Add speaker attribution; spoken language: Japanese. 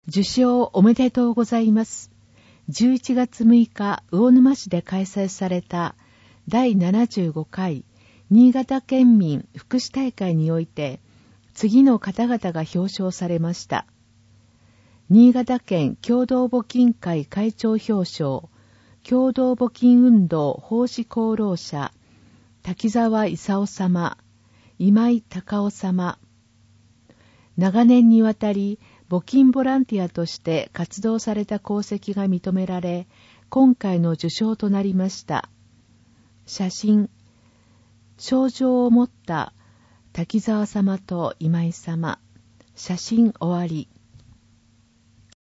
Speaker 1: 受賞おめでとうございます。11月6日、魚沼市で開催された第75回新潟県民福祉大会において、次の方々が表彰されました。新潟県共同募金会会長表彰、共同募金運動奉仕功労者、滝沢勲様、今井隆夫様。長年にわたり、募金ボランティアとして活動された功績が認められ、今回の受賞となりました。写真、賞状を持った滝沢様と今井様。写真終わり。